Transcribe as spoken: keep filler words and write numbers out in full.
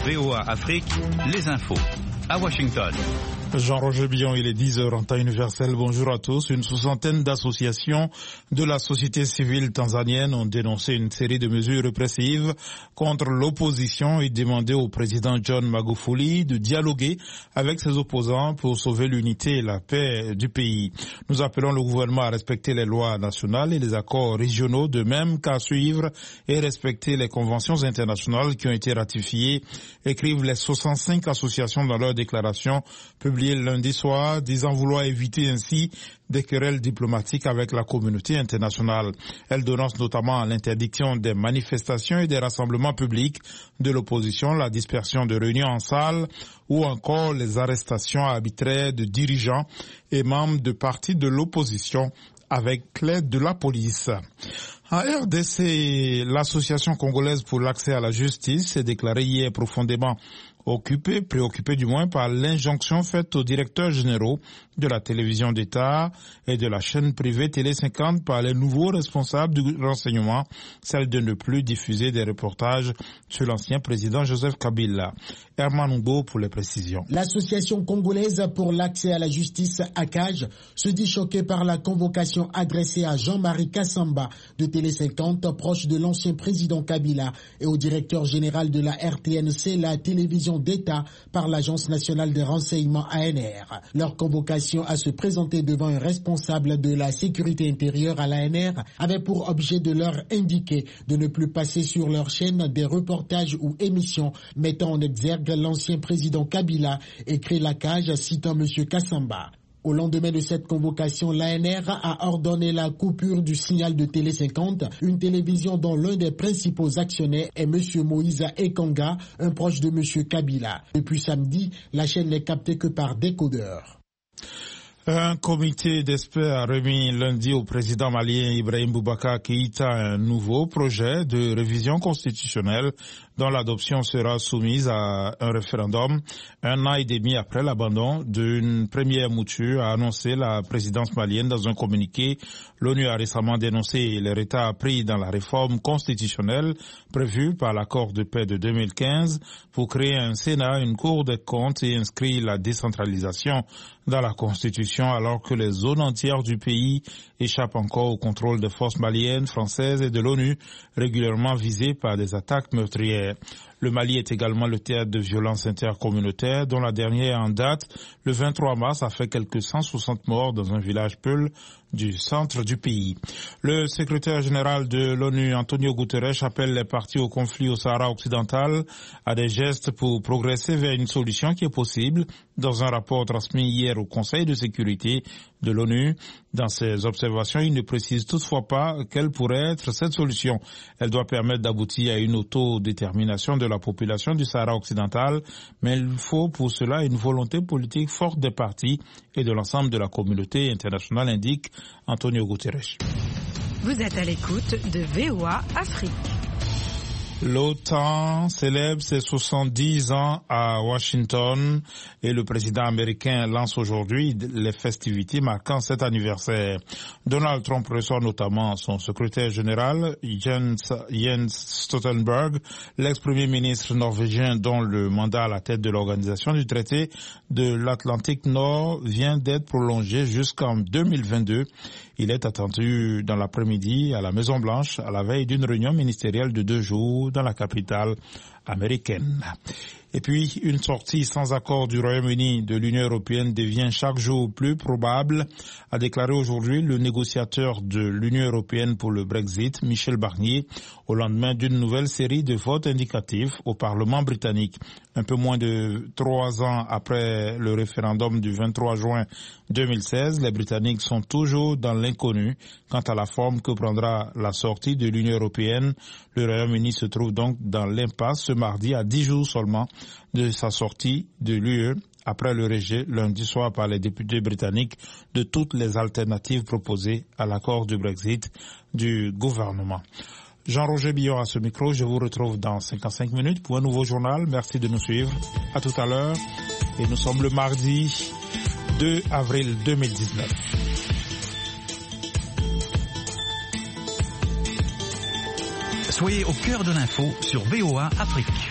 V O A Afrique, les infos. À Washington. Jean-Roger Billon, il est dix heures en temps universel. Bonjour à tous. Une soixantaine d'associations de la société civile tanzanienne ont dénoncé une série de mesures répressives contre l'opposition et demandé au président John Magufuli de dialoguer avec ses opposants pour sauver l'unité et la paix du pays. Nous appelons le gouvernement à respecter les lois nationales et les accords régionaux, de même qu'à suivre et respecter les conventions internationales qui ont été ratifiées, écrivent les soixante-cinq associations dans leur déclaration publiée lundi soir, disant vouloir éviter ainsi des querelles diplomatiques avec la communauté internationale. Elle dénonce notamment l'interdiction des manifestations et des rassemblements publics de l'opposition, la dispersion de réunions en salle ou encore les arrestations arbitraires de dirigeants et membres de partis de l'opposition avec l'aide de la police. En R D C, l'Association congolaise pour l'accès à la justice s'est déclarée hier profondément occupé, préoccupé du moins par l'injonction faite aux directeurs généraux de la télévision d'État et de la chaîne privée Télé cinquante par les nouveaux responsables du renseignement, celle de ne plus diffuser des reportages sur l'ancien président Joseph Kabila. Herman Ngo pour les précisions. L'Association congolaise pour l'accès à la justice, A C A J, se dit choquée par la convocation adressée à Jean-Marie Kassamba de Télé cinquante, proche de l'ancien président Kabila, et au directeur général de la R T N C, la télévision d'État, par l'Agence nationale de renseignement A N R. Leur convocation à se présenter devant un responsable de la sécurité intérieure à l'A N R avait pour objet de leur indiquer de ne plus passer sur leur chaîne des reportages ou émissions mettant en exergue l'ancien président Kabila, écrit la C A J citant M. Kassamba. Au lendemain de cette convocation, l'A N R a ordonné la coupure du signal de Télé cinquante, une télévision dont l'un des principaux actionnaires est M. Moïse Ekanga, un proche de M. Kabila. Depuis samedi, la chaîne n'est captée que par décodeur. Un comité d'experts a remis lundi au président malien Ibrahim Boubacar Keïta un nouveau projet de révision constitutionnelle dont l'adoption sera soumise à un référendum un an et demi après l'abandon d'une première mouture, a annoncé la présidence malienne dans un communiqué. L'ONU a récemment dénoncé les retards pris dans la réforme constitutionnelle prévue par l'accord de paix de deux mille quinze pour créer un Sénat, une Cour des comptes et inscrire la décentralisation dans la Constitution, alors que les zones entières du pays échappent encore au contrôle des forces maliennes, françaises et de l'ONU, régulièrement visées par des attaques meurtrières. Le Mali est également le théâtre de violences intercommunautaires, dont la dernière en date, le vingt-trois mars, a fait quelques cent soixante morts dans un village peul du centre du pays. Le secrétaire général de l'ONU, Antonio Guterres, appelle les parties au conflit au Sahara occidental à des gestes pour progresser vers une solution qui est possible. Dans un rapport transmis hier au Conseil de sécurité de l'ONU, dans ses observations, il ne précise toutefois pas quelle pourrait être cette solution. Elle doit permettre d'aboutir à une autodétermination de la population du Sahara occidental, mais il faut pour cela une volonté politique forte des partis et de l'ensemble de la communauté internationale, indique Antonio Guterres. Vous êtes à l'écoute de V O A Afrique. L'OTAN célèbre ses soixante-dix ans à Washington et le président américain lance aujourd'hui les festivités marquant cet anniversaire. Donald Trump reçoit notamment son secrétaire général Jens, Jens Stoltenberg, l'ex-premier ministre norvégien dont le mandat à la tête de l'organisation du traité de l'Atlantique Nord vient d'être prolongé jusqu'en deux mille vingt-deux. Il est attendu dans l'après-midi à la Maison-Blanche à la veille d'une réunion ministérielle de deux jours dans la capitale américaine. Et puis, une sortie sans accord du Royaume-Uni de l'Union européenne devient chaque jour plus probable, a déclaré aujourd'hui le négociateur de l'Union européenne pour le Brexit, Michel Barnier, au lendemain d'une nouvelle série de votes indicatifs au Parlement britannique. Un peu moins de trois ans après le référendum du vingt-trois juin deux mille seize, les Britanniques sont toujours dans l'inconnu quant à la forme que prendra la sortie de l'Union européenne. Le Royaume-Uni se trouve donc dans l'impasse ce mardi à dix jours seulement de sa sortie de l'U E après le rejet lundi soir par les députés britanniques de toutes les alternatives proposées à l'accord du Brexit du gouvernement. Jean-Roger Billon à ce micro, je vous retrouve dans cinquante-cinq minutes pour un nouveau journal. Merci de nous suivre. À tout à l'heure. Et nous sommes le mardi deux avril deux mille dix-neuf. Soyez au cœur de l'info sur V O A Afrique.